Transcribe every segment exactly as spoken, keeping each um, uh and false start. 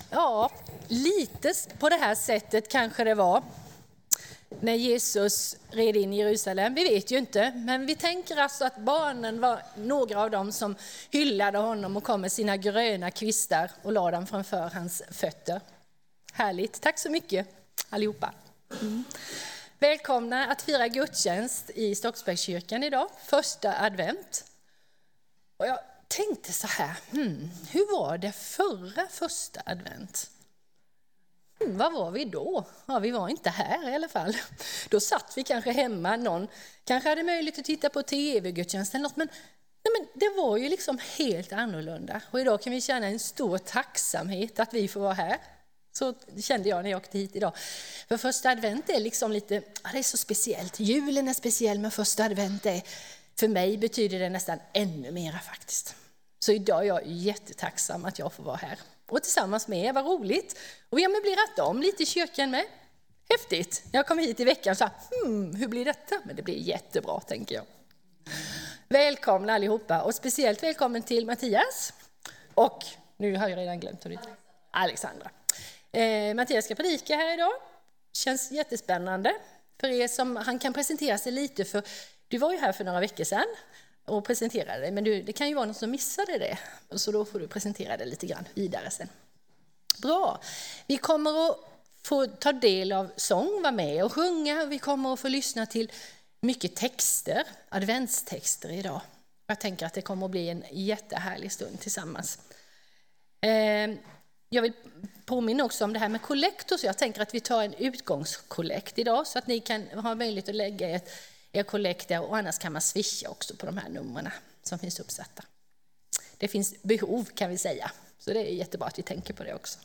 Ja, lite på det här sättet kanske det var när Jesus red in i Jerusalem. Vi vet ju inte, men vi tänker alltså att barnen var några av dem som hyllade honom och kom med sina gröna kvistar och la dem framför hans fötter. Härligt, tack så mycket allihopa. Mm. Välkomna att fira gudstjänst i Stocksbergskyrkan idag, första advent. Och jag tänkte så här, hmm, hur var det förra första advent? Hmm, vad var vi då? Ja, vi var inte här i alla fall. Då satt vi kanske hemma, någon kanske hade möjlighet att titta på tv-gudstjänst eller något, men, nej, men det var ju liksom helt annorlunda. Och idag kan vi känna en stor tacksamhet att vi får vara här. Så kände jag när jag åkte hit idag. För första advent är liksom lite, ja, det är så speciellt. Julen är speciell, men första advent är, för mig betyder det nästan ännu mera faktiskt. Så idag är jag jättetacksam att jag får vara här. Och tillsammans med er, vad roligt. Och vi har möblerat om lite i kyrkan med. Häftigt. Jag kom hit i veckan och sa, hmm, hur blir detta? Men det blir jättebra, tänker jag. Välkomna allihopa. Och speciellt välkommen till Mattias. Och, nu har jag redan glömt hur det är. Alexandra. Eh, Mattias ska predika här idag. Känns jättespännande. För er som han kan presentera sig lite, för du var ju här för några veckor sedan och presenterade dig, men du, det kan ju vara någon som missade det. Och så då får du presentera det lite grann vidare sen. Bra. Vi kommer att få ta del av sång, vara med och sjunga. Vi kommer att få lyssna till mycket texter, adventstexter idag. Jag tänker att det kommer att bli en jättehärlig stund tillsammans. Eh, Jag vill påminna också om det här med kollekt, så jag tänker att vi tar en utgångskollekt idag så att ni kan ha möjlighet att lägga ett, er kollekt där, och annars kan man swisha också på de här numren som finns uppsatta. Det finns behov kan vi säga, så det är jättebra att vi tänker på det också.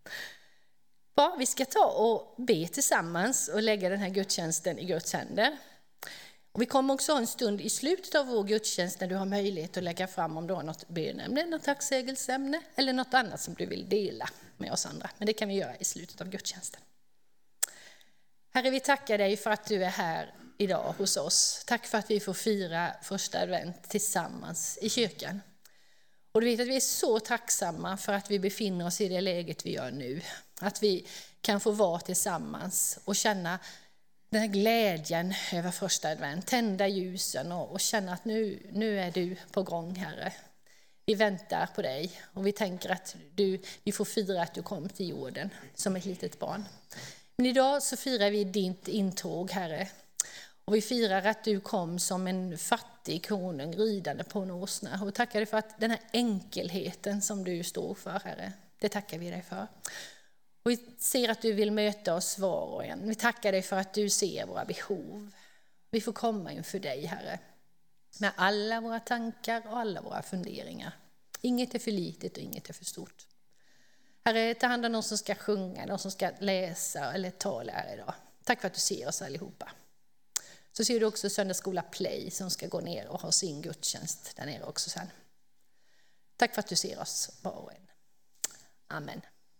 Bra, vi ska ta och be tillsammans och lägga den här gudstjänsten i Guds händer. Och vi kommer också ha en stund i slutet av vår gudstjänst när du har möjlighet att lägga fram om du har något bönämne, något tacksägelseämne eller något annat som du vill dela med oss andra. Men det kan vi göra i slutet av gudstjänsten. Herre, vi tackar dig för att du är här idag hos oss. Tack för att vi får fira första advent tillsammans i kyrkan. Och du vet att vi är så tacksamma för att vi befinner oss i det läget vi gör nu. Att vi kan få vara tillsammans och känna den här glädjen över första advent, tända ljusen och, och känna att nu, nu är du på gång, Herre. Vi väntar på dig och vi tänker att du, vi får fira att du kom till jorden som ett litet barn. Men idag så firar vi ditt intåg, Herre. Och vi firar att du kom som en fattig konung ridande på en åsna. Och tackar dig för att den här enkelheten som du står för, Herre, det tackar vi dig för. Och vi ser att du vill möta oss var och en. Vi tackar dig för att du ser våra behov. Vi får komma inför dig, Herre, med alla våra tankar och alla våra funderingar. Inget är för litet och inget är för stort. Herre, ta hand om någon som ska sjunga, någon som ska läsa eller tala här idag. Tack för att du ser oss allihopa. Så ser du också Söndagsskola Play som ska gå ner och ha sin gudstjänst där nere också sen. Tack för att du ser oss var och en. Amen.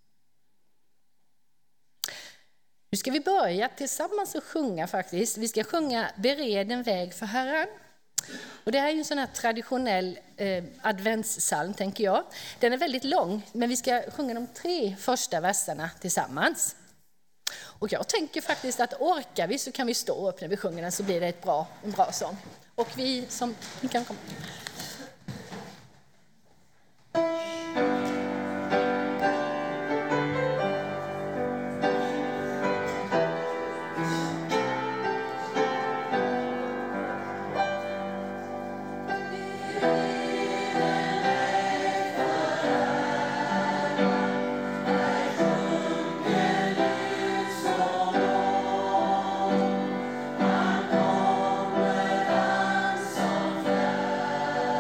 Nu ska vi börja tillsammans och sjunga faktiskt. Vi ska sjunga Bered en väg för Herren. Och det här är ju en sån här traditionell eh, adventssalm, tänker jag. Den är väldigt lång, men vi ska sjunga de tre första verserna tillsammans. Och jag tänker faktiskt att orkar vi så kan vi stå upp när vi sjunger den, så blir det ett bra, en bra sång. Och vi som... Ni kan komma. Som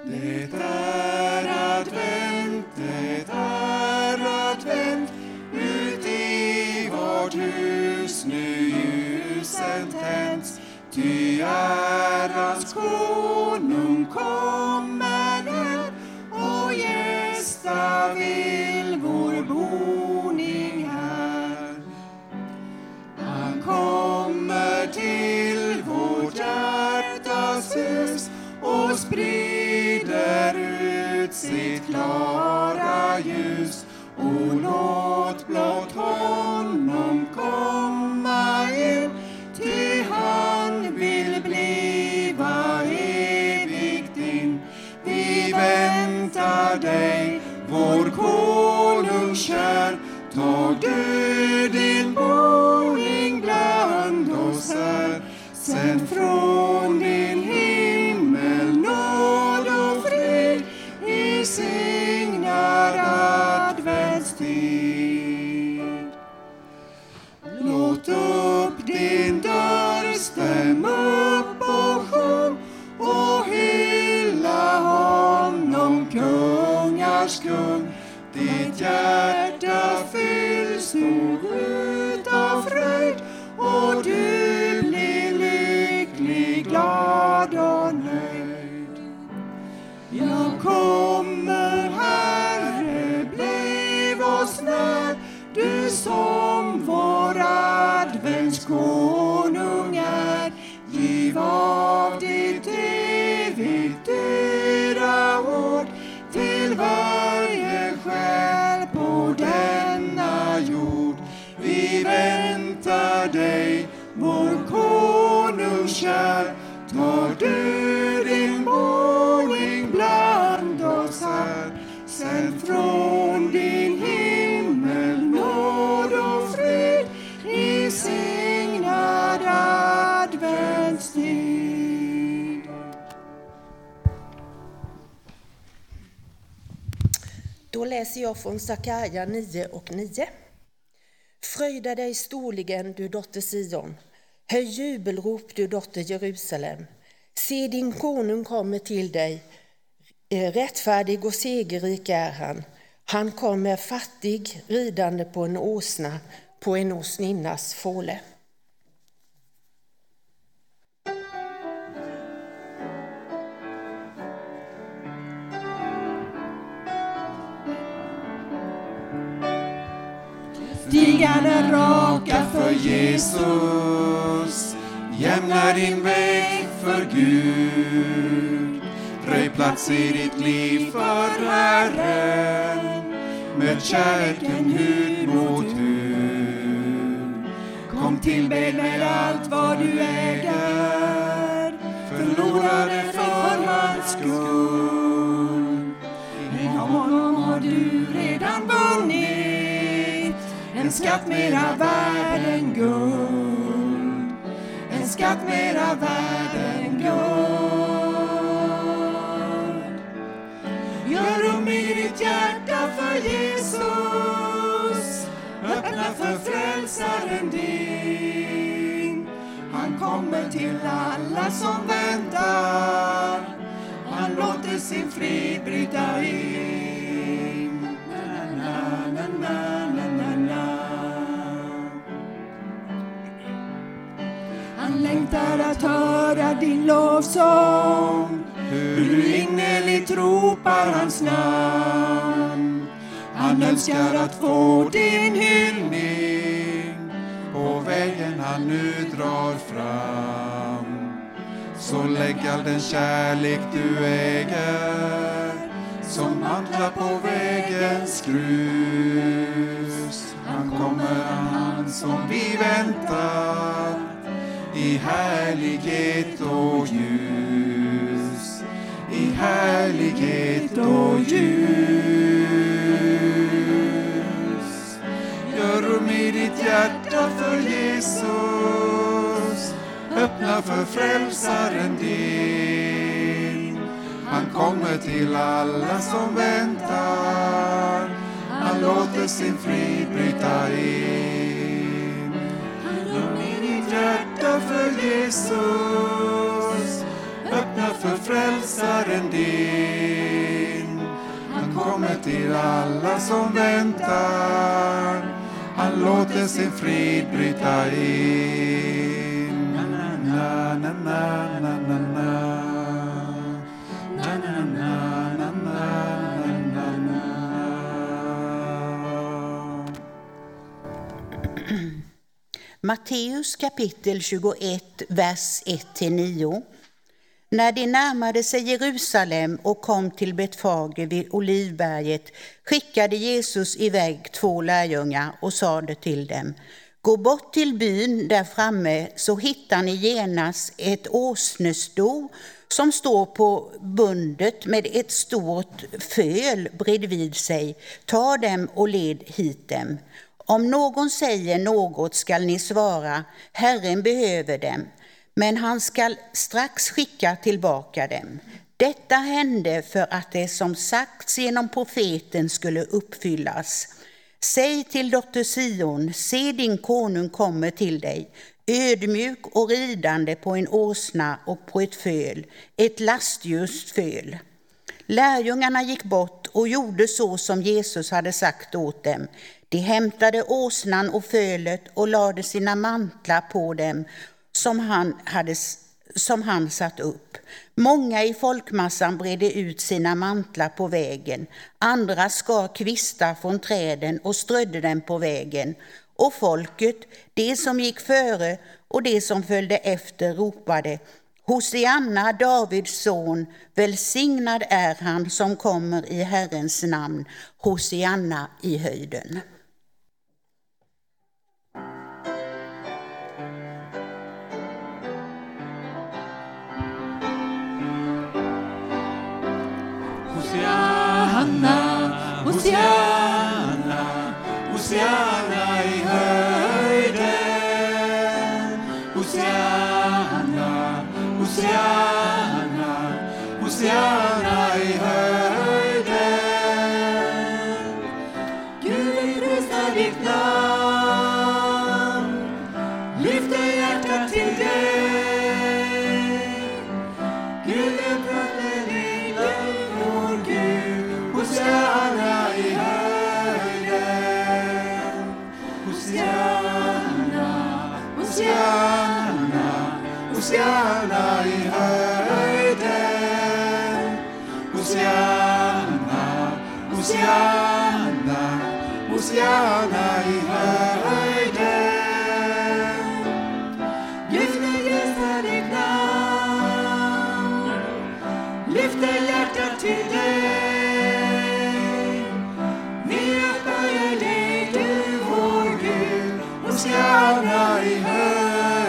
Det är advent, det är advent, ut i vårt hus nu ljusen tänds. Ty ärans konung kommer här och gästa vill vår boning här. Han kommer till vårt hjärtas hus och sprider ut sitt klara ljus. Och låt blott honom komma in, ty han vill bliva evigt din. Vi väntar dig, vår konung kär. Tag du din boning bland oss här. Sänd från din himmel nåd och fred i signad adventstid. Låt upp din dörr, stäm upp och sjung och hylla honom, kungars kung. Ditt hjärta fylls nog utav fröjd och du blir lycklig, glad och nöjd. Jag kommer, Herre, bliv oss när, du som vår adventskonung är. Giv av ditt evigt dyra ord till varje själ på denna jord. Vi väntar dig, vår konung kär. Tar du din boning bland oss här. Sänd från din himmel nåd och fred i signad adventstid. Då läser jag från Sakaja nio och nio. Fröjda dig storligen, du dotter Sion. Höj jubelrop, du dotter Jerusalem. Se, din konung kommer till dig. Rättfärdig och segerrik är han. Han kommer fattig, ridande på en åsna, på en åsninnas fåle. Stigarna raka för Jesus, jämna din väg för Gud. Röj plats i ditt liv för Herren, med kärleken hud mot hud. Kom tillbed med allt vad du äger, förlorade för hans skull. I honom har du redan vunnit en skatt mera värd än guld, en skatt mera värd än guld. Gör rum i ditt hjärta för Jesus, öppna för frälsaren din. Han kommer till alla som väntar, han låter sin frid bryta in. Na, na, na, na, na, na, na. Han längtar att höra din lovsång, hur du innerligt ropar hans namn. Han önskar att få din hyllning på vägen han nu drar fram. Så lägg all den kärlek du äger som handlar på vägens grus. Han kommer, han som vi väntar, i härlighet och ljus, i härlighet och ljus. Gör rum i ditt hjärta för Jesus, öppna för frälsaren din. Han kommer till alla som väntar, han låter sin frid bryta in. Rum i ditt hjärta för Jesus, öppna för frälsaren din. Han kommer till alla som väntar. Han låter sin frid bryta in. Na, na, na, na, na, na, na, na. Na, na, na, na, na, na, na. Matteus kapitel tjugoett, vers ett till nio. När de närmade sig Jerusalem och kom till Betfage vid Olivberget skickade Jesus iväg två lärjungar och sade till dem: gå bort till byn där framme, så hittar ni genast ett åsnesto som står på bundet med ett stort föl bredvid sig. Ta dem och led hit dem. Om någon säger något skall ni svara: Herren behöver dem. Men han skall strax skicka tillbaka dem. Detta hände för att det som sagts genom profeten skulle uppfyllas. Säg till dotter Sion: se, din konung kommer till dig, ödmjuk och ridande på en åsna och på ett föl, ett lastljust föl. Lärjungarna gick bort och gjorde så som Jesus hade sagt åt dem. De hämtade åsnan och fölet och lade sina mantlar på dem som han hade som han satt upp. Många i folkmassan bredde ut sina mantlar på vägen. Andra skar kvistar från träden och strödde dem på vägen. Och folket, det som gick före och det som följde efter, ropade: Hosianna, Davids son, välsignad är han som kommer i Herrens namn. Hosianna i höjden. Hosianna, Hosianna, Hosianna i höjden. Hosianna, Hosianna, Hosianna i höjden. Gud, vi prisar ditt namn, lyfter hjärtat till dig. Gud, vi pratar dig, vår Gud. Hosianna i höjden. Hosianna, Hosianna, Hosianna i höjden. Hosianna, Hosianna, Hosianna i höjden. Gud, vi prisar ditt namn, lyfter hjärtat till dig. Vi upphöjer dig, du vår Gud. Hosianna i höjden.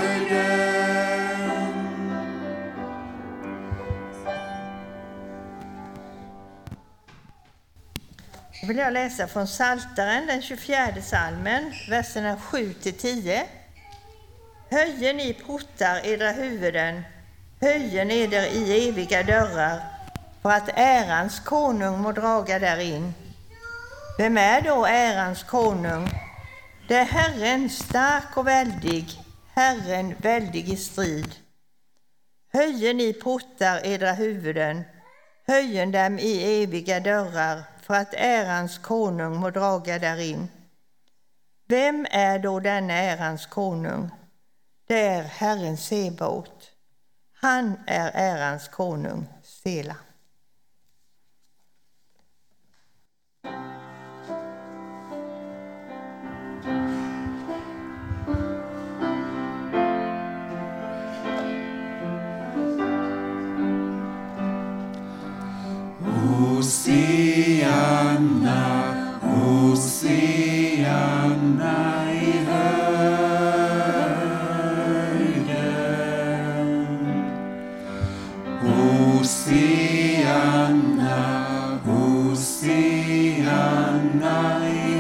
Då vill jag läsa från Psaltaren, den tjugofjärde psalmen, verserna sju till tio. Höjer ni portar edra huvuden, höjer eder i eviga dörrar, för att ärans konung må draga därin. Vem är då ärans konung? Det är Herren, stark och väldig, Herren väldig i strid. Höjer ni portar edra huvuden, höjen dem i eviga dörrar, för att ärans konung må draga därin. Vem är då denna ärans konung? Det är Herren Sebaot. Han är ärans konung, Sela. Hosianna, Hosianna i höjden. Hosianna, Hosianna i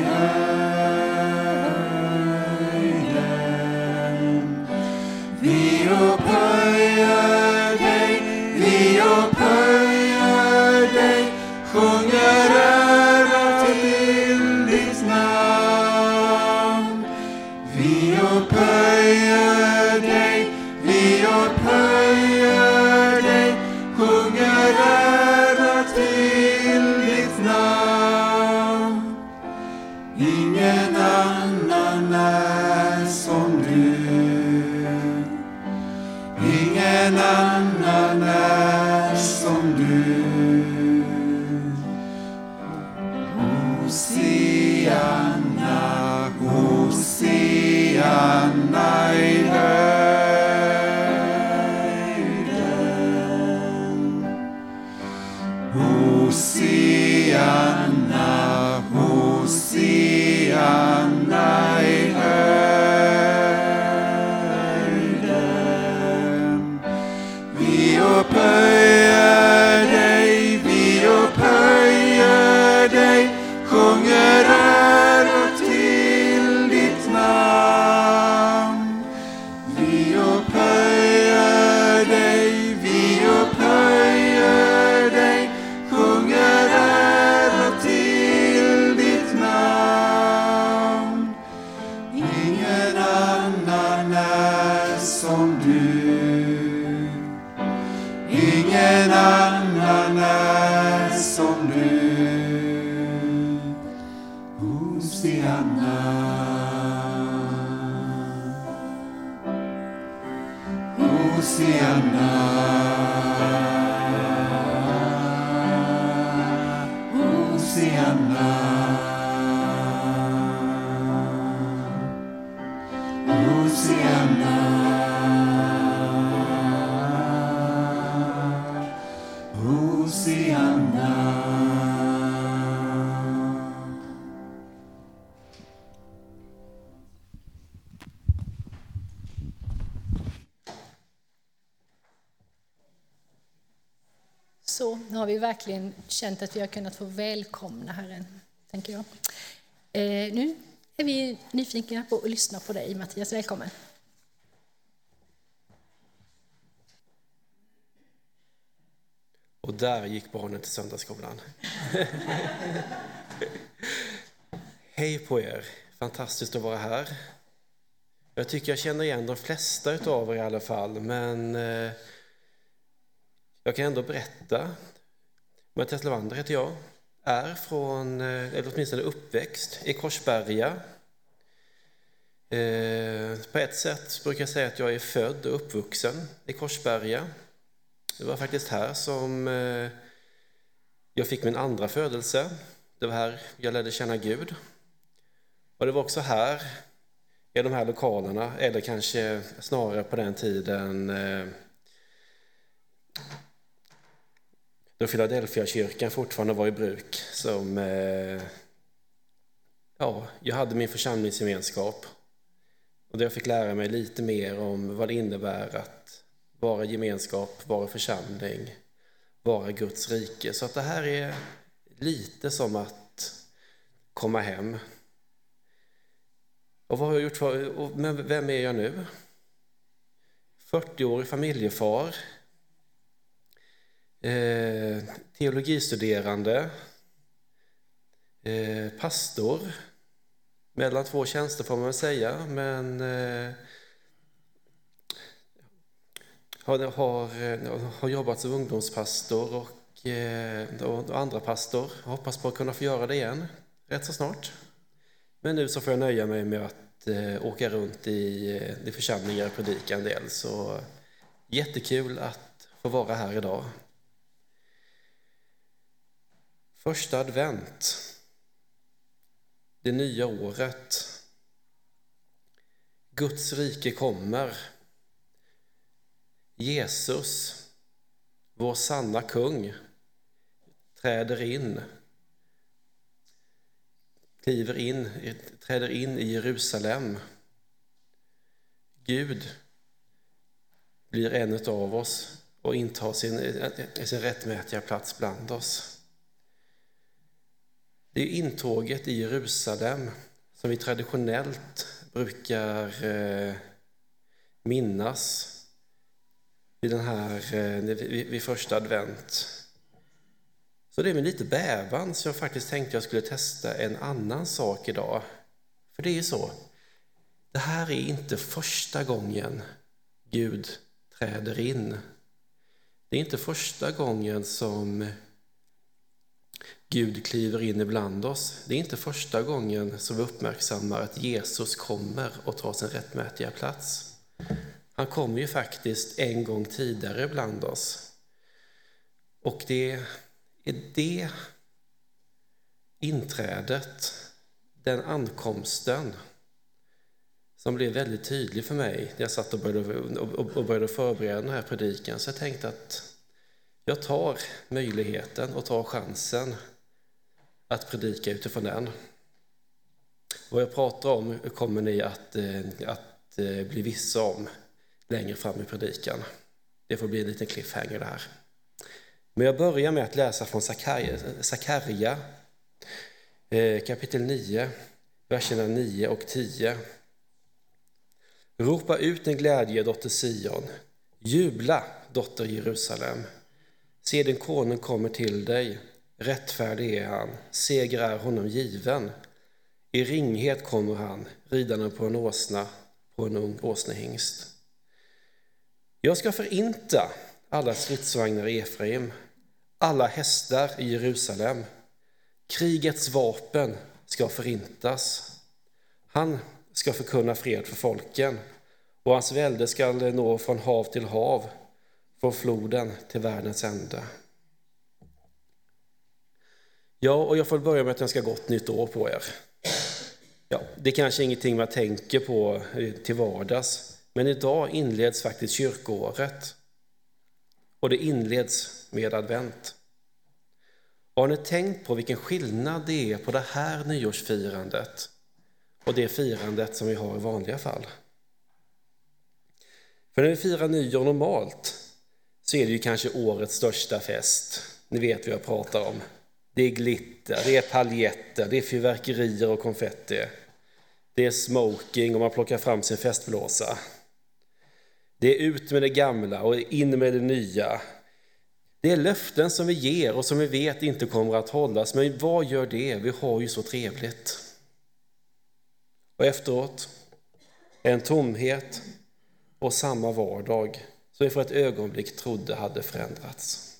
höjden. Vi upphöjer dig, vi upphöjer dig, sjunger ära till ditt namn. Vi upphöjer dig, vi upphöjer dig, sjunger annan är som du. Hosianna, Hosianna i höjden. Hosianna, Hosianna i höjden. Vi upphöjer dig, vi upphöjer dig, sjunger ära till ditt namn. Vi upphöjer dig, vi upphöjer dig, sjunger ära till ditt namn. Ingen annan är som du. Ingen annan är som du. Hosianna, Hosianna, Hosianna, Hosianna, Hosianna. Så nu har vi verkligen känt att vi har kunnat få välkomna Herren, tänker jag. Eh, nu är vi nyfikna på att lyssna på dig, Mattias. Välkommen. Och där gick barnen till söndagsskolan. Hej på er, fantastiskt att vara här. Jag tycker jag känner igen de flesta av er i alla fall, men eh, jag kan ändå berätta. Mattias Levander heter jag, är från, eller åtminstone uppväxt i Korsberga. Eh, på ett sätt brukar jag säga att jag är född och uppvuxen i Korsberga. Det var faktiskt här som eh, jag fick min andra födelse. Det var här jag lärde känna Gud. Och det var också här, i de här lokalerna, eller kanske snarare på den tiden eh, då Philadelphia-kyrkan fortfarande var i bruk, som eh, ja, jag hade min församlingsgemenskap. Och där jag fick lära mig lite mer om vad det innebär att vara gemenskap, vara församling, vara Guds rike. Så att det här är lite som att komma hem. Och vad har jag gjort för, men vem är jag nu? fyrtioårig familjefar, eh, teologistuderande, eh, pastor, mellan två tjänster får man väl säga, men eh, har, har, har jobbat som ungdomspastor och, eh, och andra pastor. Jag hoppas på att kunna få göra det igen rätt så snart. Men nu så får jag nöja mig med att eh, åka runt i, i församlingar och predika en del. Så jättekul att få vara här idag. Första advent. Det nya året. Guds rike kommer. Jesus, vår sanna kung, träder in. Kliver in, träder in i Jerusalem. Gud blir en av oss och intar sin, sin rättmätiga plats bland oss. Det är intåget i Jerusalem som vi traditionellt brukar eh, minnas vid, den här, eh, vid, vid första advent. Så det är med lite bävan så jag faktiskt tänkte jag skulle testa en annan sak idag. För det är ju så. Det här är inte första gången Gud träder in. Det är inte första gången som Gud kliver in ibland oss. Det är inte första gången som vi uppmärksammar att Jesus kommer och tar sin rättmätiga plats. Han kommer ju faktiskt en gång tidigare bland oss. Och det är det inträdet, den ankomsten, som blev väldigt tydlig för mig när jag satt och började, och började förbereda den här predikan. Så jag tänkte att jag tar möjligheten och tar chansen att predika utifrån den. Vad jag pratar om kommer ni att, att bli vissa om längre fram i predikan. Det får bli en liten cliffhanger det här. Men jag börjar med att läsa från Sakarja kapitel nio, verserna nio och tio. Ropa ut en glädje, dotter Sion. Jubla, dotter Jerusalem. Se, din konung kommer till dig. Rättfärdig är han. Seger är honom given. I ringhet kommer han, ridande på en åsna, på en ung åsnehingst. Jag ska förinta alla stridsvagnar i Efraim, alla hästar i Jerusalem. Krigets vapen ska förintas. Han ska förkunna fred för folken, och hans välde ska nå från hav till hav, från floden till världens ände. Ja, och jag får börja med att jag ska gott nytt år på er. Ja, det är kanske ingenting man tänker på till vardags, men idag inleds faktiskt kyrkoåret. Och det inleds med advent. Har ni tänkt på vilken skillnad det är på det här nyårsfirandet och det firandet som vi har i vanliga fall? För när vi firar nyår normalt så är det ju kanske årets största fest. Ni vet vad jag pratar om. Det är glitter, det är paljetter, det är fyrverkerier och konfetti. Det är smoking och man plockar fram sin festblåsa. Det är ut med det gamla och in med det nya. Det är löften som vi ger och som vi vet inte kommer att hållas. Men vad gör det? Vi har ju så trevligt. Och efteråt en tomhet och samma vardag som vi för ett ögonblick trodde hade förändrats.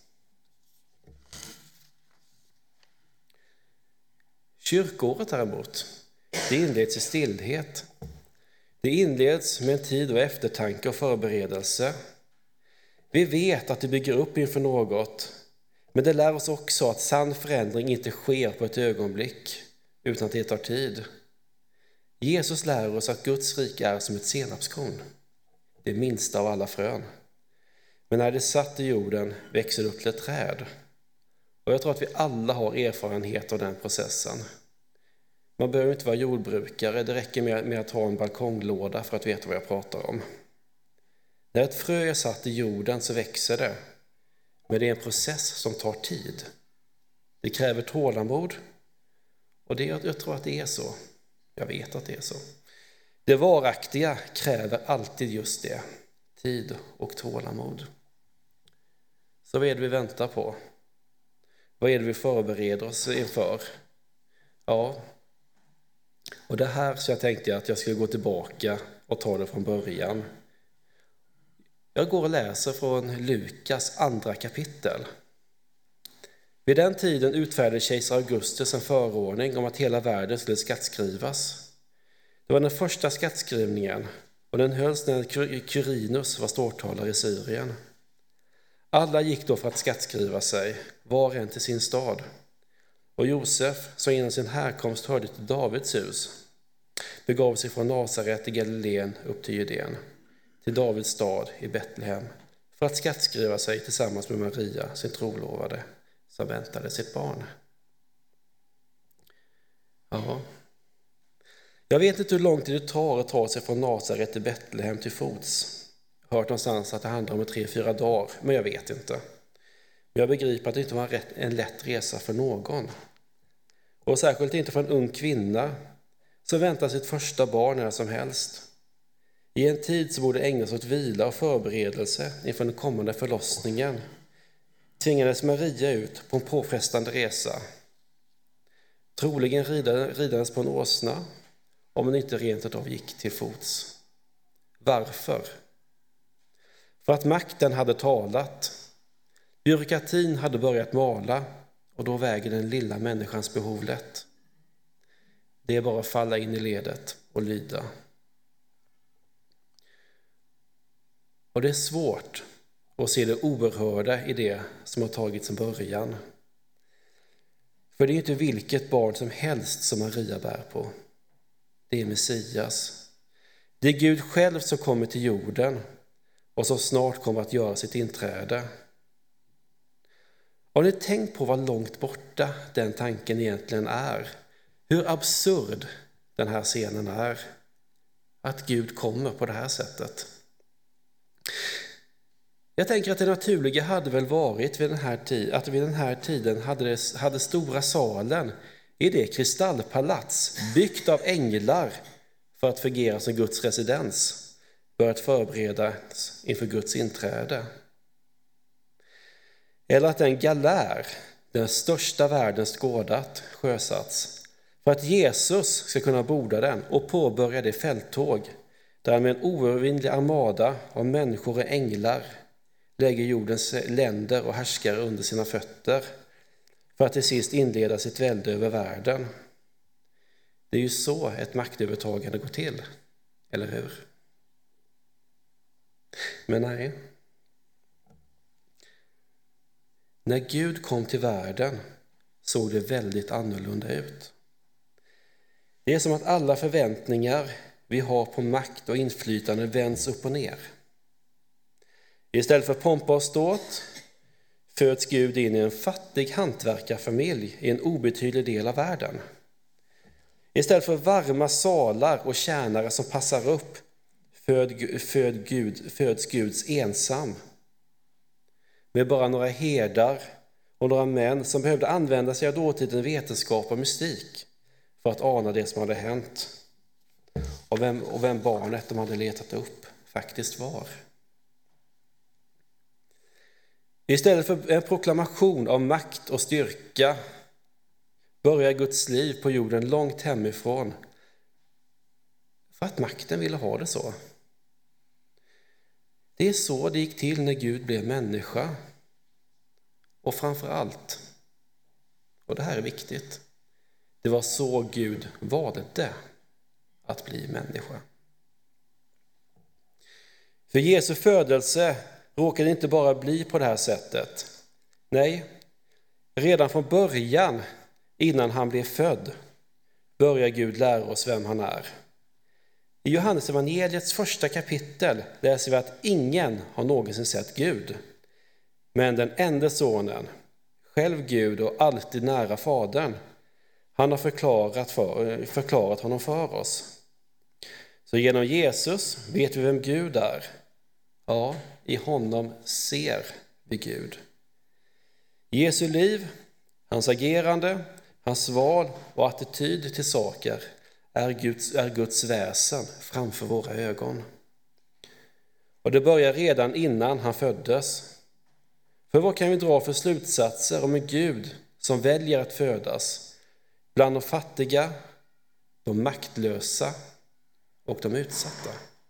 Kyrkåret däremot, det inleds i stillhet. Det inleds med en tid av eftertanke och förberedelse. Vi vet att det bygger upp inför något, men det lär oss också att sann förändring inte sker på ett ögonblick, utan att det tar tid. Jesus lär oss att Guds rike är som ett senapskorn, det minsta av alla frön. Men när det är satt i jorden växer det upp till ett träd. Och jag tror att vi alla har erfarenhet av den processen. Man behöver inte vara jordbrukare, det räcker med, med att ha en balkonglåda för att veta vad jag pratar om. När ett frö är satt i jorden så växer det, men det är en process som tar tid. Det kräver tålamod, och det, jag tror att det är så. Jag vet att det är så. Det varaktiga kräver alltid just det, tid och tålamod. Så vad är det vi väntar på? Vad är det vi förbereder oss inför? Ja, och det här så jag tänkte att jag skulle gå tillbaka och ta det från början. Jag går och läser från Lukas andra kapitel. Vid den tiden utfärdade kejsar Augustus en förordning om att hela världen skulle skattskrivas. Det var den första skattskrivningen, och den hölls när Quirinus var ståthållare i Syrien. Alla gick då för att skattskriva sig, var och en till sin stad. Och Josef, som genom sin härkomst hörde till Davids hus, begav sig från Nasaret i Galileen upp till Judeen, till Davids stad i Betlehem, för att skattskriva sig tillsammans med Maria, sin trolovade, som väntade sitt barn. Ja. Jag vet inte hur lång tid det tar att ta sig från Nasaret till Betlehem till fots. Jag har hört någonstans att det handlar om tre, fyra dagar, men jag vet inte. Men jag begriper att det inte var en lätt resa för någon. Och särskilt inte för en ung kvinna som väntar sitt första barn när som helst. I en tid som borde ägnas åt vila och förberedelse inför den kommande förlossningen tvingades Maria ut på en påfrestande resa. Troligen ridades på en åsna, om hon inte rent av gick till fots. Varför? För att makten hade talat. Byråkratin hade börjat mala, och då väger den lilla människans behov lätt. Det är bara att falla in i ledet och lyda. Och det är svårt att se det oerhörda i det som har tagits som början. För det är inte vilket barn som helst som Maria bär på. Det är Messias. Det är Gud själv som kommer till jorden och som snart kommer att göra sitt inträde. Har ni tänkt på vad långt borta den tanken egentligen är? Hur absurd den här scenen är. Att Gud kommer på det här sättet. Jag tänker att det naturliga hade väl varit vid den här tiden, att vid den här tiden hade, det, hade stora salen i det kristallpalats byggt av änglar för att fungera som Guds residens börjat förberedas inför Guds inträde. Eller att en galär, den största världen skådat, sjösatts för att Jesus ska kunna borda den och påbörja det fälttåg där han med en oövervinnlig armada av människor och änglar lägger jordens länder och härskare under sina fötter för att till sist inleda sitt välde över världen. Det är ju så ett maktövertagande går till, eller hur? Men nej. När Gud kom till världen såg det väldigt annorlunda ut. Det är som att alla förväntningar vi har på makt och inflytande vänds upp och ner. Istället för pompa och ståt föds Gud in i en fattig hantverkarfamilj i en obetydlig del av världen. Istället för varma salar och tjänare som passar upp föd, föd Gud, föds Guds ensam. Med bara några herdar och några män som behövde använda sig av dåtidens vetenskap och mystik för att ana det som hade hänt. Och vem, och vem barnet de hade letat upp faktiskt var. Istället för en proklamation av makt och styrka börjar Guds liv på jorden långt hemifrån för att makten ville ha det så. Det är så det gick till när Gud blev människa. Och framför allt, och det här är viktigt, det var så Gud valde att bli människa. För Jesu födelse råkade inte bara bli på det här sättet. Nej, redan från början, innan han blev född, börjar Gud lära oss vem han är. I Johannes evangeliets första kapitel läser vi att ingen har någonsin sett Gud. Men den enda sonen, själv Gud och alltid nära Fadern, han har förklarat, för, förklarat honom för oss. Så genom Jesus vet vi vem Gud är. Ja, i honom ser vi Gud. Jesu liv, hans agerande, hans val och attityd till saker är Guds, är Guds väsen framför våra ögon. Och det börjar redan innan han föddes. För vad kan vi dra för slutsatser om en Gud som väljer att födas bland de fattiga, de maktlösa och de utsatta?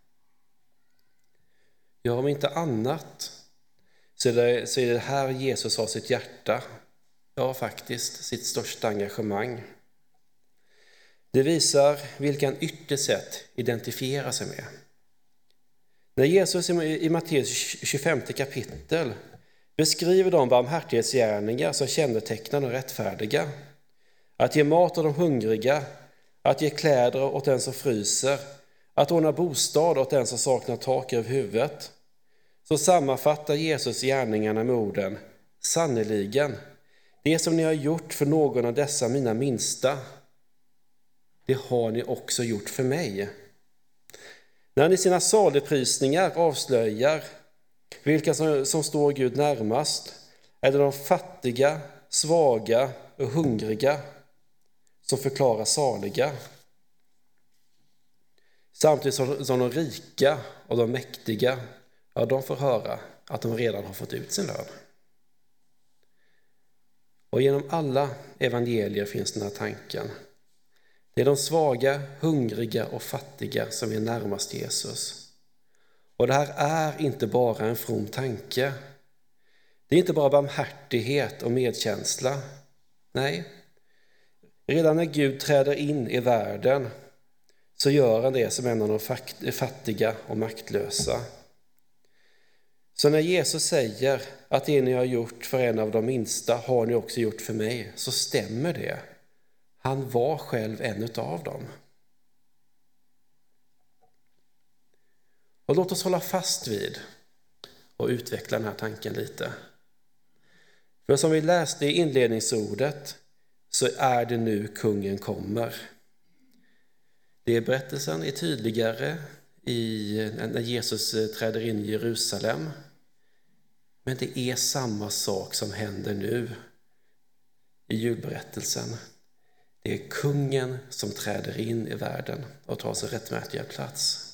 Ja, om inte annat så är det, så är det här Jesus har sitt hjärta, ja faktiskt sitt största engagemang. Det visar vilka han ytterst sett identifierar sig med. När Jesus i Matteus tjugofemte kapitel beskriver de barmhärtighetsgärningar som kännetecknar de rättfärdiga, att ge mat åt de hungriga, att ge kläder åt den som fryser, att ordna bostad åt den som saknar tak över huvudet, så sammanfattar Jesus gärningarna med orden: sannoliken, det som ni har gjort för någon av dessa mina minsta, det har ni också gjort för mig. När ni sina saligprisningar avslöjar vilka som, som står Gud närmast, är det de fattiga, svaga och hungriga som förklarar saliga. Samtidigt som, som de rika och de mäktiga, ja, de får höra att de redan har fått ut sin lön. Och genom alla evangelier finns den här tanken. Det är de svaga, hungriga och fattiga som är närmast Jesus. Och det här är inte bara en from tanke. Det är inte bara barmhärtighet och medkänsla. Nej, redan när Gud träder in i världen så gör han det som en av de fattiga och maktlösa. Så när Jesus säger att det ni har gjort för en av de minsta har ni också gjort för mig, så stämmer det. Han var själv en av dem. Och låt oss hålla fast vid och utveckla den här tanken lite. För som vi läste i inledningsordet så är det nu kungen kommer. Det berättelsen är tydligare i, när Jesus träder in i Jerusalem. Men det är samma sak som händer nu i julberättelsen. Det är kungen som träder in i världen och tar sin rättmätiga plats.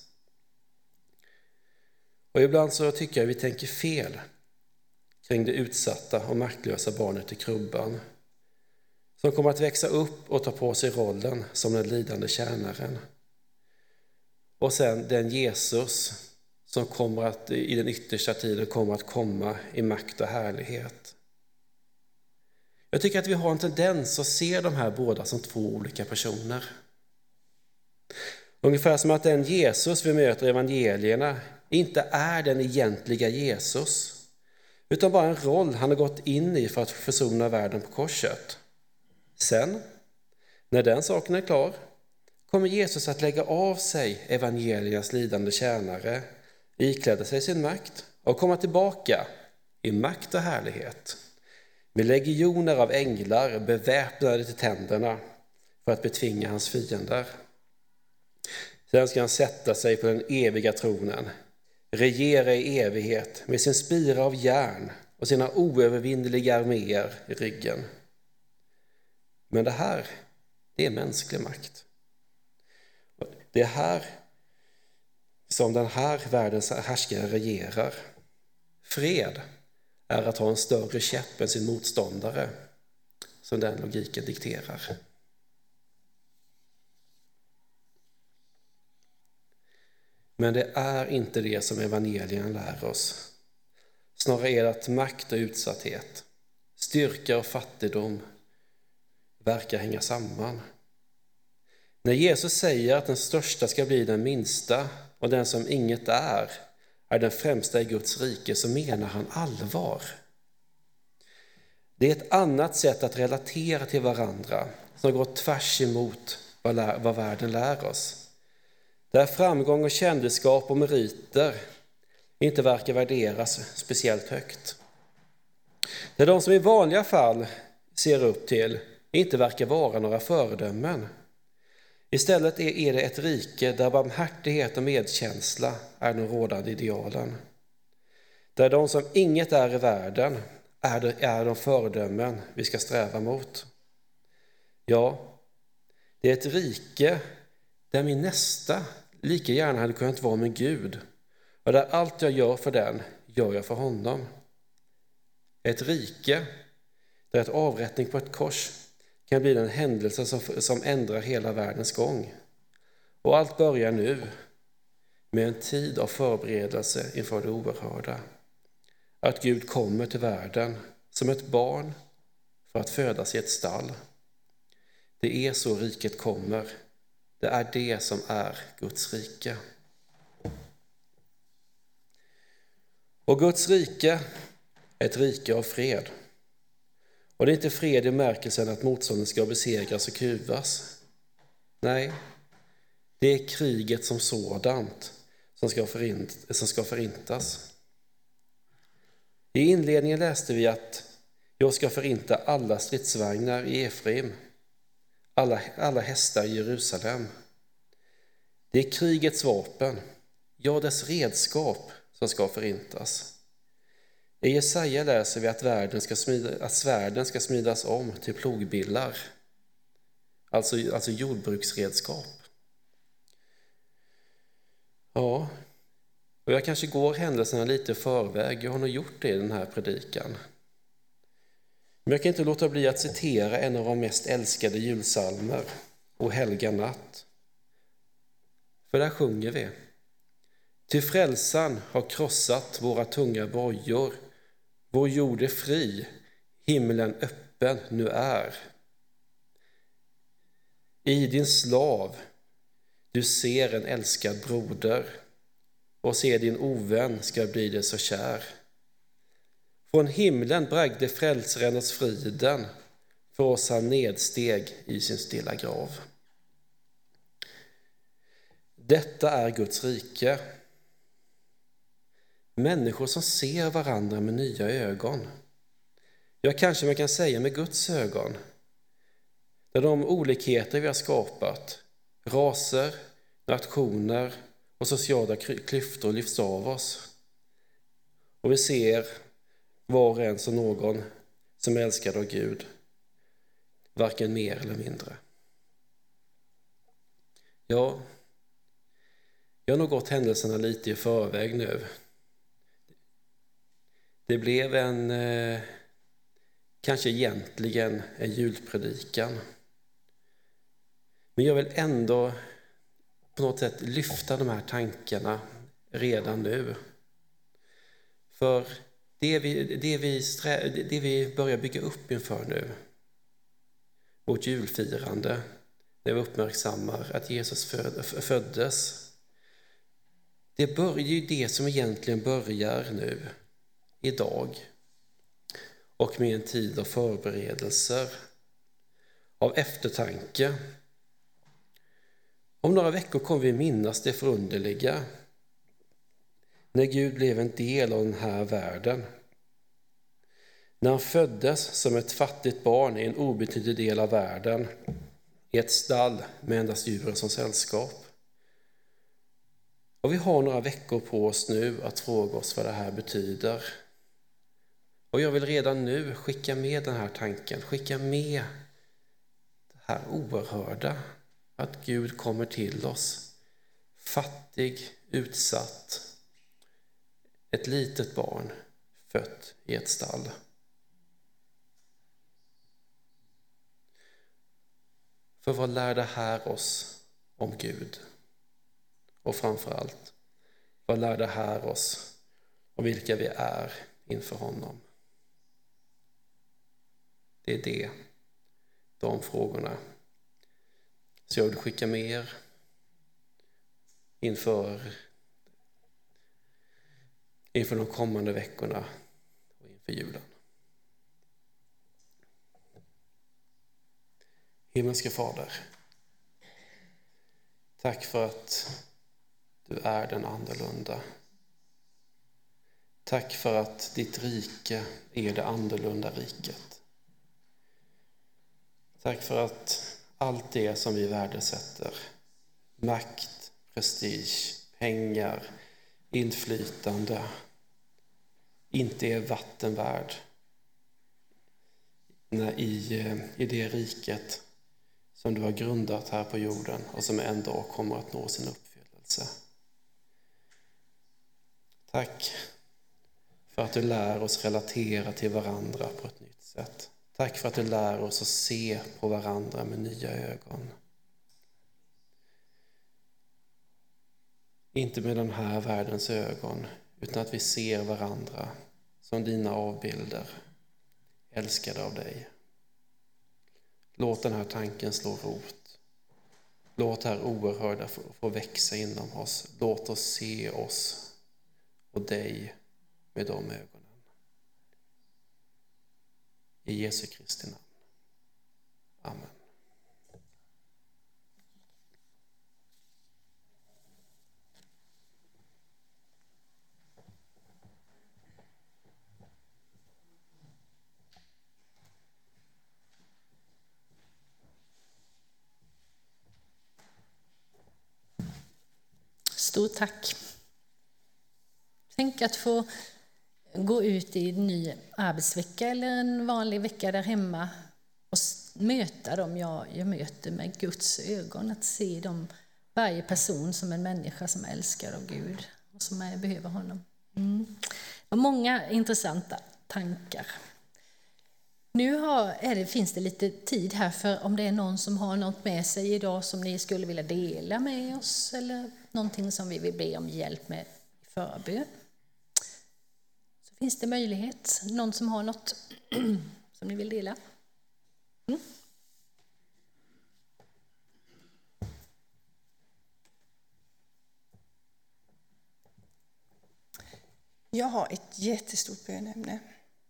Och ibland så tycker jag vi tänker fel kring det utsatta och maktlösa barnet i krubban, som kommer att växa upp och ta på sig rollen som den lidande tjänaren. Och sen den Jesus som kommer att i den yttersta tiden kommer att komma i makt och härlighet. Jag tycker att vi har en tendens att se de här båda som två olika personer. Ungefär som att den Jesus vi möter i evangelierna inte är den egentliga Jesus, utan bara en roll han har gått in i för att försona världen på korset. Sen, när den saken är klar, kommer Jesus att lägga av sig evangeliernas lidande tjänare, ikläda sig sin makt och komma tillbaka i makt och härlighet med legioner av änglar beväpnade till tänderna för att betvinga hans fiender. Sen ska han sätta sig på den eviga tronen, regera i evighet med sin spira av järn och sina oövervinneliga arméer i ryggen. Men det här, det är mänsklig makt. Det är här som den här världens härskare regerar. Fred är att ha en större käpp än sin motståndare, som den logiken dikterar. Men det är inte det som evangelien lär oss. Snarare är det att makt och utsatthet, styrka och fattigdom verkar hänga samman. När Jesus säger att den största ska bli den minsta och den som inget är, är den främsta i Guds rike, så menar han allvar. Det är ett annat sätt att relatera till varandra som går tvärs emot vad, lär, vad världen lär oss. Där framgång och kändisskap och meriter inte verkar värderas speciellt högt. Där de som i vanliga fall ser upp till inte verkar vara några föredömen. Istället är det ett rike där barmhärtighet och medkänsla är de rådande idealen. Där de som inget är i världen är, det, är de föredömen vi ska sträva mot. Ja, det är ett rike där min nästa lika gärna hade kunnat vara med Gud, och där allt jag gör för den gör jag för honom. Ett rike där ett avrättning på ett kors kan bli den händelse som, som ändrar hela världens gång. Och allt börjar nu med en tid av förberedelse inför det oerhörda. Att Gud kommer till världen som ett barn för att födas i ett stall. Det är så riket kommer. Det är det som är Guds rike. Och Guds rike är ett rike av fred. Och det är inte fred i märkelsen att motståndet ska besegras och kuvas. Nej, det är kriget som sådant som ska, förint, som ska förintas. I inledningen läste vi att jag ska förinta alla stridsvagnar i Efraim, alla, alla hästar i Jerusalem. Det är krigets vapen, ja dess redskap, som ska förintas. I Jesaja läser vi att, världen ska smida, att svärden ska smidas om till plogbillar, alltså, alltså jordbruksredskap. Ja, och jag kanske går händelserna lite i förväg, jag har nog gjort det i den här predikan. Men jag kan inte låta bli att citera en av de mest älskade julsalmer, O helga natt. För där sjunger vi: Ty frälsan har krossat våra tunga bojor, vår jord är fri, himlen öppen nu är. I din slav du ser en älskad broder, och se din ovän ska bli det så kär. Från himlen bragde frälsarens friden, för oss han nedsteg i sin stilla grav. Detta är Guds rike. Människor som ser varandra med nya ögon. Ja, kanske man kan säga med Guds ögon. Där de olikheter vi har skapat, raser, nationer och sociala klyftor lyfts av oss. Och vi ser var och en som någon som är älskad av Gud, varken mer eller mindre. Ja, jag har nog gått händelserna lite i förväg nu. Det blev en, eh, kanske egentligen en julpredikan. Men jag vill ändå på något sätt lyfta de här tankarna redan nu. För det vi, det vi, strä, det vi börjar bygga upp inför nu, vårt julfirande, när vi uppmärksammar att Jesus föd, föddes, det börjar ju det som egentligen börjar nu, idag, och med en tid av förberedelser, av eftertanke. Om några veckor kommer vi minnas det förunderliga, när Gud blev en del av den här världen. När han föddes som ett fattigt barn i en obetydlig del av världen, i ett stall med endast djuren som sällskap. Och vi har några veckor på oss nu att fråga oss vad det här betyder. Och jag vill redan nu skicka med den här tanken, skicka med det här oerhörda, att Gud kommer till oss, fattig, utsatt, ett litet barn fött i ett stall. För vad lär det här oss om Gud? Och framförallt, vad lär det här oss om vilka vi är inför honom? Det är det, de frågorna. Så jag vill skicka med er inför, inför de kommande veckorna och inför julen. Himmelske Fader, tack för att du är den annorlunda. Tack för att ditt rike är det annorlunda riket. Tack för att allt det som vi värdesätter, makt, prestige, pengar, inflytande, inte är vattenvärd i, i det riket som du har grundat här på jorden och som en dag kommer att nå sin uppfyllelse. Tack för att du lär oss relatera till varandra på ett nytt sätt. Tack för att du lär oss att se på varandra med nya ögon. Inte med den här världens ögon, utan att vi ser varandra som dina avbilder, älskade av dig. Låt den här tanken slå rot. Låt det här oerhörda få, få växa inom oss. Låt oss se oss och dig med de ögonen. I Jesu Kristi namn. Amen. Stort tack. Tänk att få gå ut i en ny arbetsvecka eller en vanlig vecka där hemma och möta dem jag, jag möter med Guds ögon. Att se dem, varje person som en människa som älskar av Gud och som är, behöver honom. Mm. Och många intressanta tankar. Nu har, är det, finns det lite tid här för om det är någon som har något med sig idag som ni skulle vilja dela med oss eller någonting som vi vill be om hjälp med i förbön. Så finns det möjlighet. Någon som har något som ni vill dela? Mm. Jag har ett jättestort bönämne.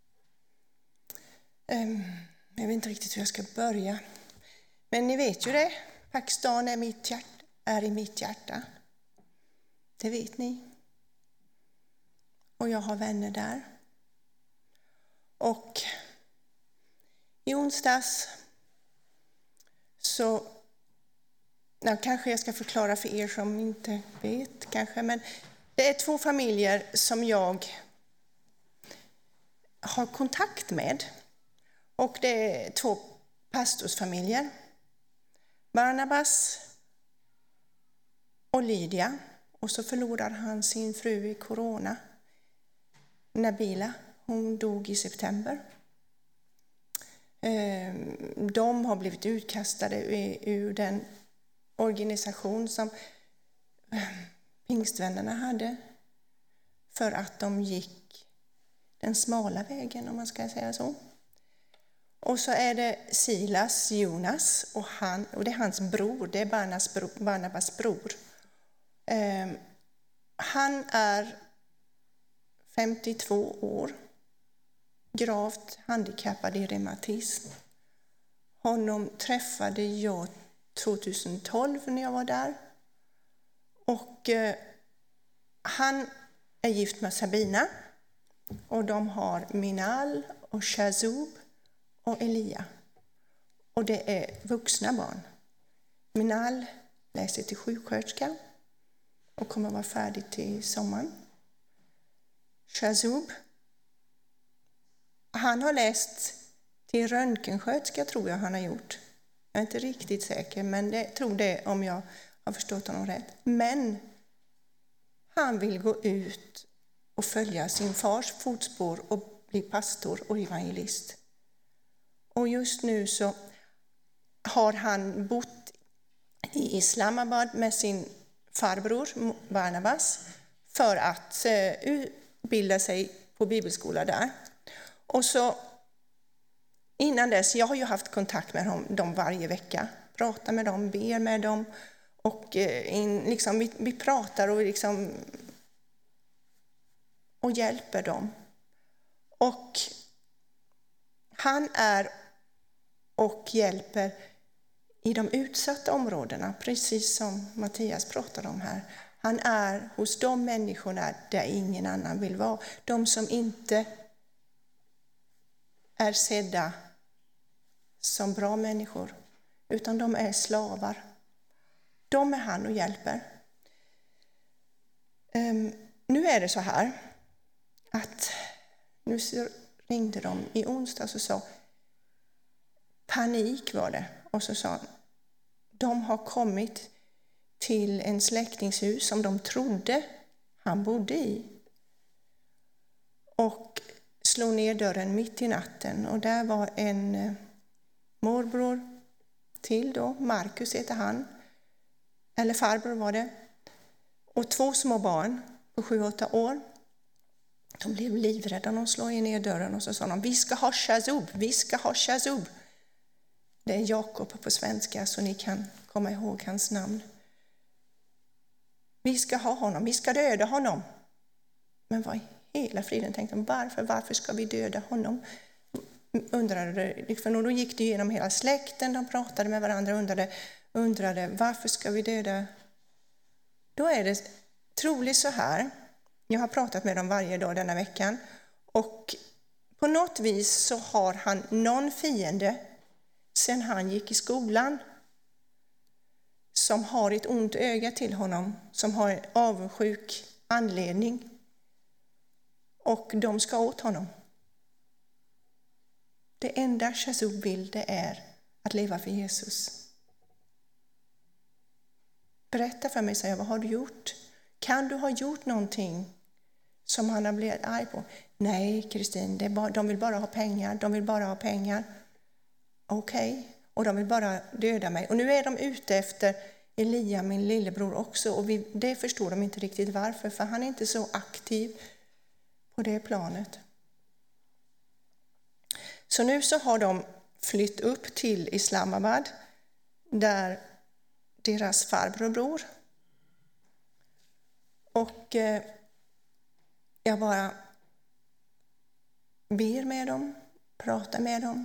Um, jag vet inte riktigt hur jag ska börja. Men ni vet ju det. Pakistan är, mitt hjärta, är i mitt hjärta. Det vet ni. Och jag har vänner där. Och i onsdags så, ja, kanske jag ska förklara för er som inte vet kanske, men det är två familjer som jag har kontakt med. Och det är två pastorsfamiljer. Barnabas och Lydia. Och så förlorar han sin fru i corona. Nabila, hon dog i september. De har blivit utkastade ur den organisation som pingstvännerna hade. För att de gick den smala vägen, om man ska säga så. Och så är det Silas, Jonas, och, han, och det är hans bror, det är Barnabas bror. Barnabas bror. Eh, han är femtiotvå år, gravt handikappad i reumatism. Honom träffade jag tjugohundratolv när jag var där. Och eh, han är gift med Sabina. Och de har Minal och Shazub och Elia. Och det är vuxna barn. Minal läser till sjuksköterska och kommer vara färdig till sommaren. Shazub, han har läst till röntgensköterska, tror jag han har gjort. Jag är inte riktigt säker, men jag tror det om jag har förstått honom rätt. Men han vill gå ut och följa sin fars fotspår och bli pastor och evangelist. Och just nu så har han bott i Islamabad med sin farbror Barnabas för att utbilda sig på bibelskola där. Och så innan dess, jag har ju haft kontakt med dem, dem varje vecka. Pratar med dem, ber med dem. Och in, liksom, vi, vi pratar och, liksom, och hjälper dem. Och han är och hjälper i de utsatta områdena, precis som Mattias pratade om här. Han är hos de människorna där ingen annan vill vara. De som inte är sedda som bra människor, utan de är slavar. De är han och hjälper. Um, nu är det så här att nu ringde de i onsdag och sa panik var det. Och så sa de har kommit till en släktingshus som de trodde han bodde i. Och slog ner dörren mitt i natten. Och där var en morbror till då, Markus heter han. Eller farbror var det. Och två små barn på sju, åtta år. De blev livrädda. De slog ner dörren och så sa de, vi ska ha Shazub, vi ska ha Shazub. Det är Jakob på svenska, så ni kan komma ihåg hans namn. Vi ska ha honom, vi ska döda honom. Men vad i hela friden tänkte de, varför, varför ska vi döda honom? Undrade, för då gick det igenom hela släkten, de pratade med varandra och undrade, undrade varför ska vi döda? Då är det troligt så här, jag har pratat med dem varje dag denna veckan, och på något vis så har han någon fiende sen han gick i skolan som har ett ont öga till honom, som har en avundsjuk anledning, och de ska åt honom. Det enda Shazub vill, det är att leva för Jesus. Berätta för mig, säger jag, vad har du gjort? Kan du ha gjort någonting som han har blivit arg på? Nej, Kristin, det är bara, de vill bara ha pengar, de vill bara ha pengar. Okej, okay. Och de vill bara döda mig. Och nu är de ute efter Elia, min lillebror också. Och vi, det förstår de inte riktigt varför, för han är inte så aktiv på det planet. Så nu så har de flytt upp till Islamabad, där deras farbror bor. Och eh, jag bara ber med dem Prata med dem.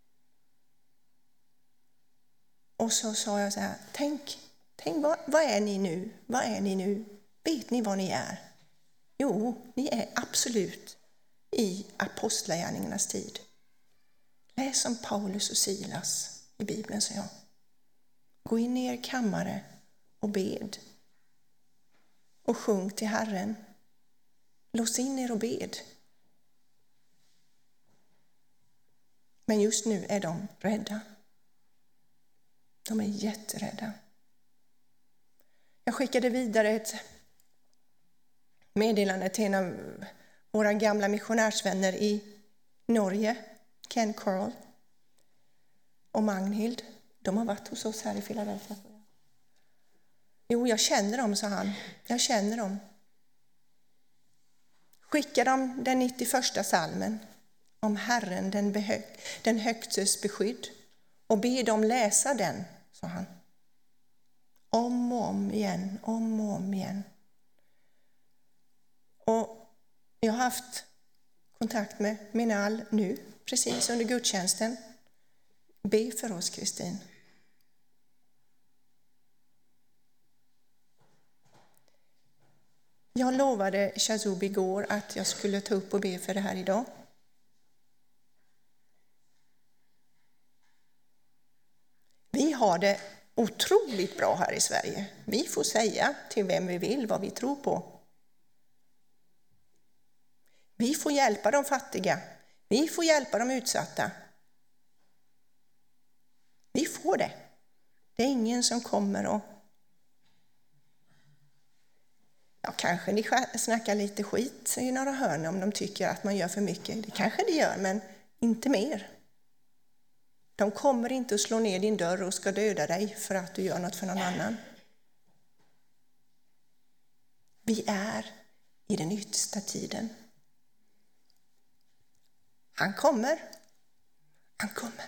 Och så sa jag så här, tänk, tänk vad, vad är ni nu? Vad är ni nu? Vet ni vad ni är? Jo, ni är absolut i apostlagärningarnas tid. Läs om Paulus och Silas i Bibeln, så jag. Gå in i er kammare och bed. Och sjung till Herren. Lås in er och bed. Men just nu är de rädda. De är jätterädda. Jag skickade vidare ett meddelande till en av våra gamla missionärsvänner i Norge, Ken Carl och Magnhild. De har varit hos oss här i Philadelphia. Jo, jag känner dem, sa han. Jag känner dem. Skicka dem den nittioförsta salmen om Herren, den, behög, den högtes beskydd, och be dem läsa den, sa han. Om och om igen, om och om igen. Och jag har haft kontakt med Minal nu, precis under gudstjänsten. Be för oss, Kristin. Jag lovade Shazub igår att jag skulle ta upp och be för det här idag. Vi har det otroligt bra här i Sverige. Vi får säga till vem vi vill vad vi tror på. Vi får hjälpa de fattiga. Vi får hjälpa de utsatta. Vi får det. Det är ingen som kommer och... Ja, kanske ni snackar lite skit i några hörn om de tycker att man gör för mycket. Det kanske de gör, men inte mer. De kommer inte att slå ner din dörr och ska döda dig för att du gör något för någon annan. Vi är i den yttersta tiden. Han kommer. Han kommer.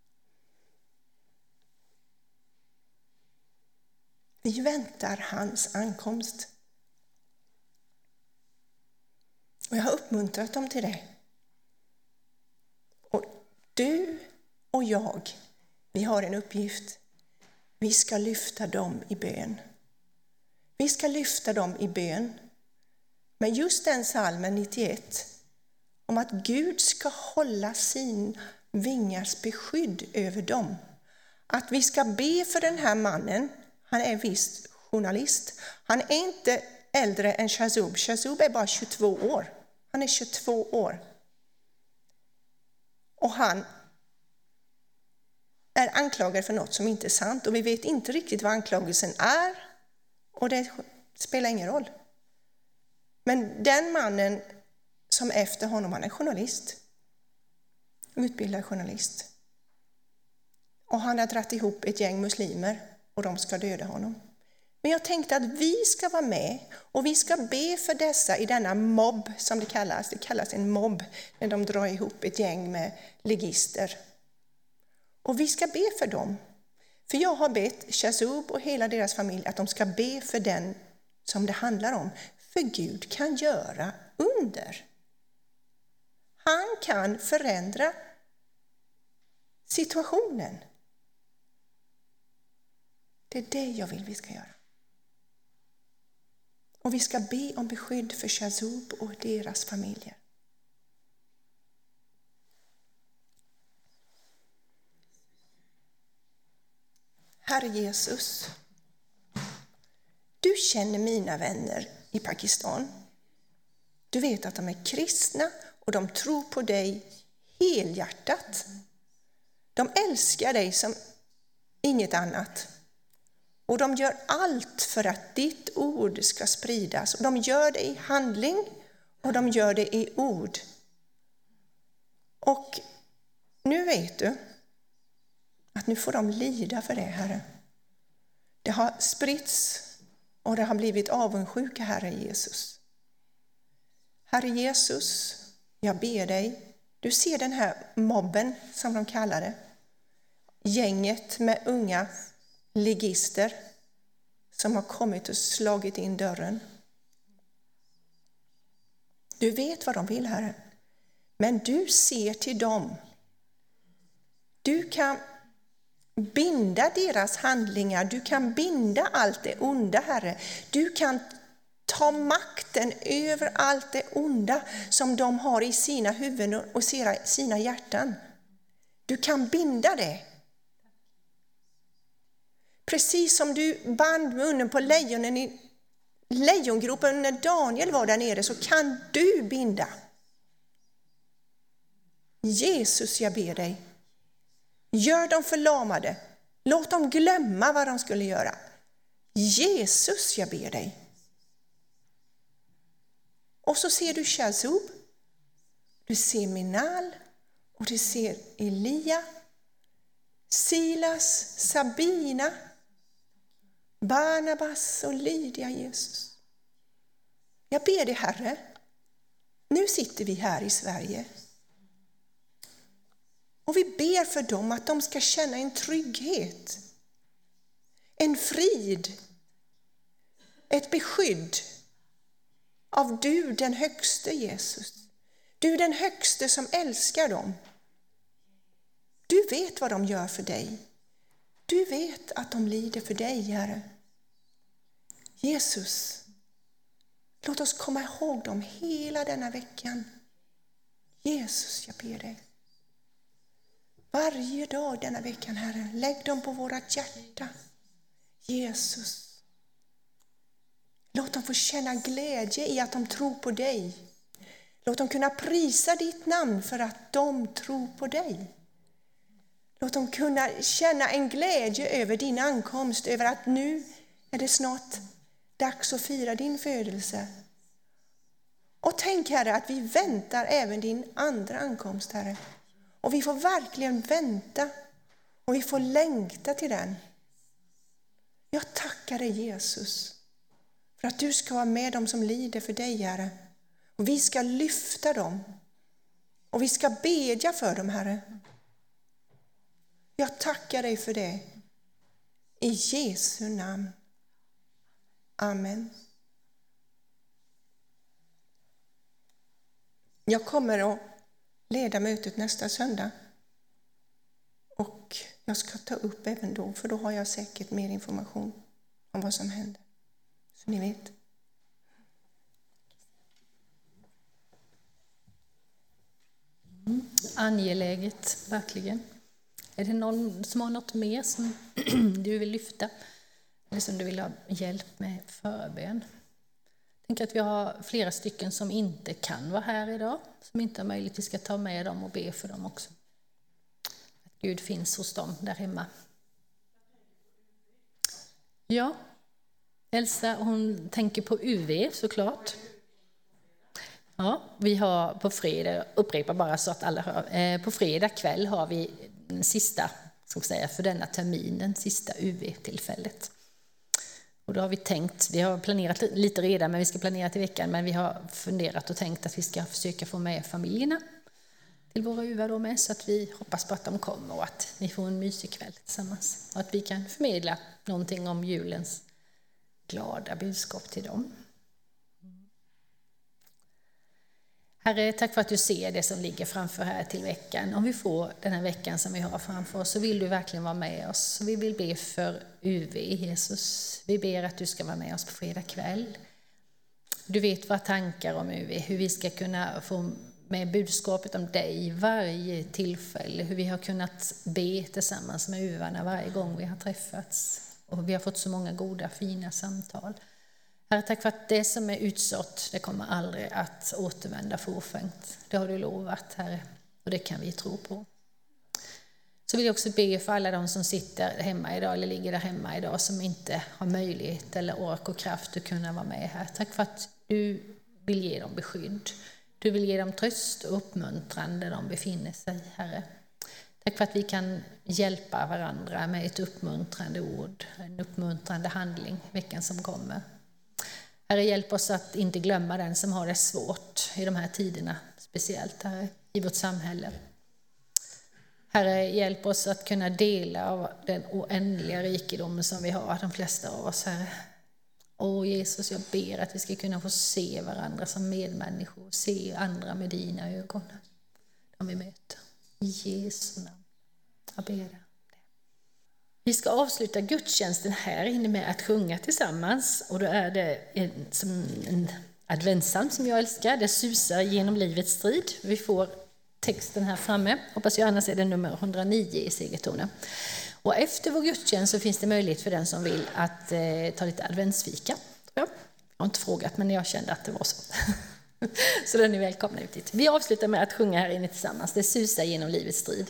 Vi väntar hans ankomst. Och jag har uppmuntrat dem till det. Och du och jag, vi har en uppgift. Vi ska lyfta dem i bön. Vi ska lyfta dem i bön. Men just den psalmen nittioett, om att Gud ska hålla sin vingars beskydd över dem. Att vi ska be för den här mannen. Han är visst journalist. Han är inte äldre än Shazub. Shazub är bara tjugotvå år. Han är tjugotvå år. Och han är anklagad för något som inte är sant. Och vi vet inte riktigt vad anklagelsen är. Och det spelar ingen roll. Men den mannen som efter honom, han är journalist. Utbildad journalist. Och han har dratt ihop ett gäng muslimer. Och de ska döda honom. Men jag tänkte att vi ska vara med. Och vi ska be för dessa i denna mobb som det kallas. Det kallas en mobb när de drar ihop ett gäng med legister. Och vi ska be för dem. För jag har bett Shazub och hela deras familj att de ska be för den som det handlar om. För Gud kan göra under. Han kan förändra situationen. Det är det jag vill vi ska göra. Och vi ska be om beskydd för Shazub och deras familjer. Herre Jesus, du känner mina vänner i Pakistan. Du vet att de är kristna och de tror på dig helhjärtat. De älskar dig som inget annat. Och de gör allt för att ditt ord ska spridas. Och de gör det i handling och de gör det i ord. Och nu vet du att nu får de lida för det, Herre. Det har spritts och det har blivit avundsjuka, Herre Jesus. Herre Jesus, jag ber dig. Du ser den här mobben som de kallar det. Gänget med unga legister som har kommit och slagit in dörren. Du vet vad de vill, Herre. Men du ser till dem Du kan binda deras handlingar. Du kan binda allt det onda, Herre. Du kan ta makten över allt det onda som de har i sina huvuden och sina hjärtan. Du kan binda det. Precis som du band munnen på lejonen i lejongropen när Daniel var där nere, så kan du binda. Jesus, jag ber dig. Gör dem förlamade. Låt dem glömma vad de skulle göra. Jesus, jag ber dig. Och så ser du Shazub. Du ser Minal. Och du ser Elia. Silas, Sabina. Barnabas och Lydia, Jesus. Jag ber dig, Herre. Nu sitter vi här i Sverige. Och vi ber för dem att de ska känna en trygghet, en frid, ett beskydd av du den högste, Jesus. Du den högste som älskar dem. Du vet vad de gör för dig. Du vet att de lider för dig, Herre. Jesus, låt oss komma ihåg dem hela denna veckan. Jesus, jag ber dig. Varje dag denna veckan, Herre, lägg dem på vårat hjärta. Jesus, låt dem få känna glädje i att de tror på dig. Låt dem kunna prisa ditt namn för att de tror på dig. Låt dem kunna känna en glädje över din ankomst, över att nu är det snart dags att fira din födelse. Och tänk, Herre, att vi väntar även din andra ankomst, Herre. Och vi får verkligen vänta och vi får längta till den. Jag tackar dig, Jesus, för att du ska vara med dem som lider för dig, Herre. Och vi ska lyfta dem och vi ska bedja för dem, Herre. Jag tackar dig för det. I Jesu namn. Amen. Jag kommer att leda mötet nästa söndag. Och jag ska ta upp även då, för då har jag säkert mer information om vad som händer. Så ni vet. Mm, angeläget, verkligen. Är det någon som har något mer som du vill lyfta? Eller som du vill ha hjälp med förbön? Jag tänker att vi har flera stycken som inte kan vara här idag. Som inte har möjlighet, vi ska ta med dem och be för dem också. Att Gud finns hos dem där hemma. Ja, Elsa, hon tänker på U V såklart. Ja, vi har på fredag, upprepar bara så att alla hör, på fredag kväll har vi den sista, ska jag säga, för denna terminen, sista U V-tillfället. Och då har vi tänkt, vi har planerat lite redan, men vi ska planera till veckan, men vi har funderat och tänkt att vi ska försöka få med familjerna till våra U V då med, så att vi hoppas på att de kommer och att ni får en mysig kväll tillsammans. Och att vi kan förmedla någonting om julens glada budskap till dem. Herre, tack för att du ser det som ligger framför här till veckan. Om vi får den här veckan som vi har framför oss, så vill du verkligen vara med oss. Vi vill be för U V, Jesus. Vi ber att du ska vara med oss på fredag kväll. Du vet våra tankar om U V, hur vi ska kunna få med budskapet om dig varje tillfälle. Hur vi har kunnat be tillsammans med U V-arna varje gång vi har träffats. Och vi har fått så många goda, fina samtal. Herre, tack för att det som är utsått, det kommer aldrig att återvända fåfängt. Det har du lovat, Herre, och det kan vi tro på. Så vill jag också be för alla de som sitter hemma idag eller ligger där hemma idag som inte har möjlighet eller ork och kraft att kunna vara med här. Tack för att du vill ge dem beskydd. Du vill ge dem tröst och uppmuntran där de befinner sig, Herre. Tack för att vi kan hjälpa varandra med ett uppmuntrande ord, en uppmuntrande handling veckan som kommer. Herre, hjälp oss att inte glömma den som har det svårt i de här tiderna, speciellt här i vårt samhälle. Herre, hjälp oss att kunna dela av den oändliga rikedomen som vi har, de flesta av oss, Herre. Åh Jesus, jag ber att vi ska kunna få se varandra som medmänniskor, se andra med dina ögon, de vi möter. I Jesu namn. Jag ber det. Vi ska avsluta gudstjänsten här inne med att sjunga tillsammans. Och då är det en, som en adventspsalm som jag älskar. Det susar genom livets strid. Vi får texten här framme. Hoppas jag, annars är det nummer etthundranio i segertonen. Och efter vår gudstjänst så finns det möjlighet för den som vill att eh, ta lite adventsfika. Jag har inte frågat, men jag kände att det var så. Så den är välkomna ut dit. Vi avslutar med att sjunga här inne tillsammans. Det susar genom livets strid.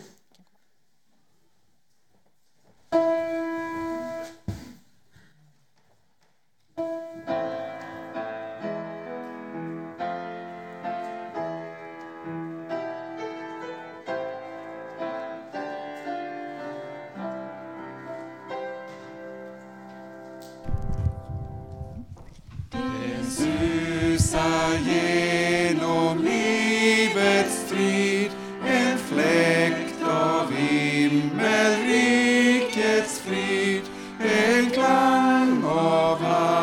Genom livets strid, en fläkt av himmelrikets frid, en klang av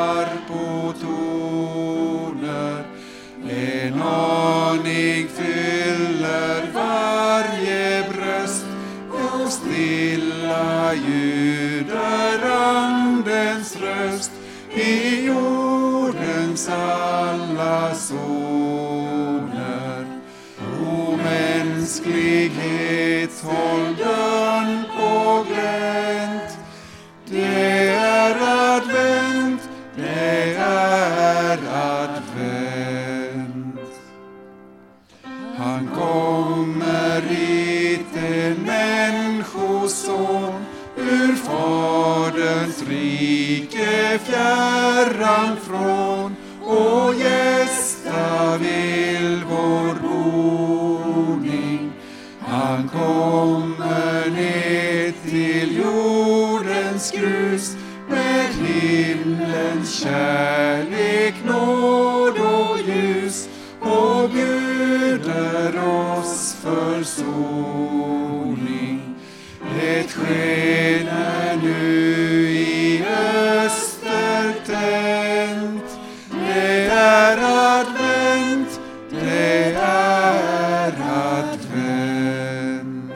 harpotoner, en aning fyller varje bröst, och stilla ljuder andens röst i jordens alla zoner. O mänsklighet, håll dörren på glänt. Det är advent, det är advent. Han kommer hit, en människoson, ur faderns rike fjärran från, och gästa vill vår boning. Han kommer ner till jordens grus, med himlens kärlek, nåd och ljus, och bjuder oss försoning. Ett sken är nu i öster tänt. Det är advent, det är advent.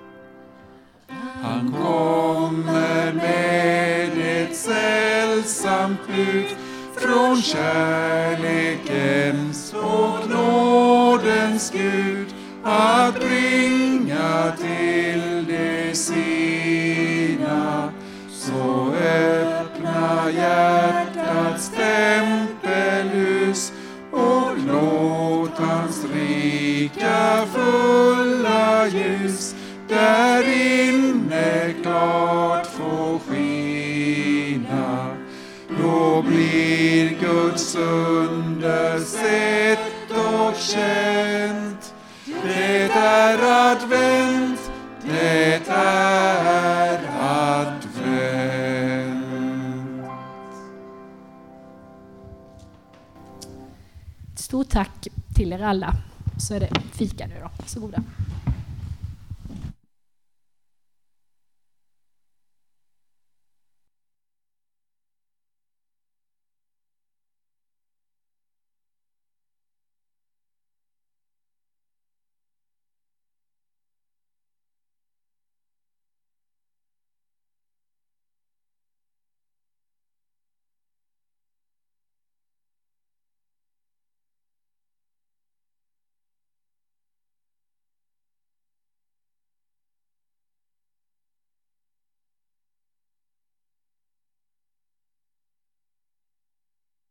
Han kommer med ett sällsamt bud från kärlekens och nådens Gud, att bringa till de sina. Så öppna hjärtats tempelhus, och låt hans rika fulla ljus där inne klart få skina. Då blir Guds under sett och känt. Det är advent, det är advent. Stort tack till er alla. Så är det fika nu då. Så goda.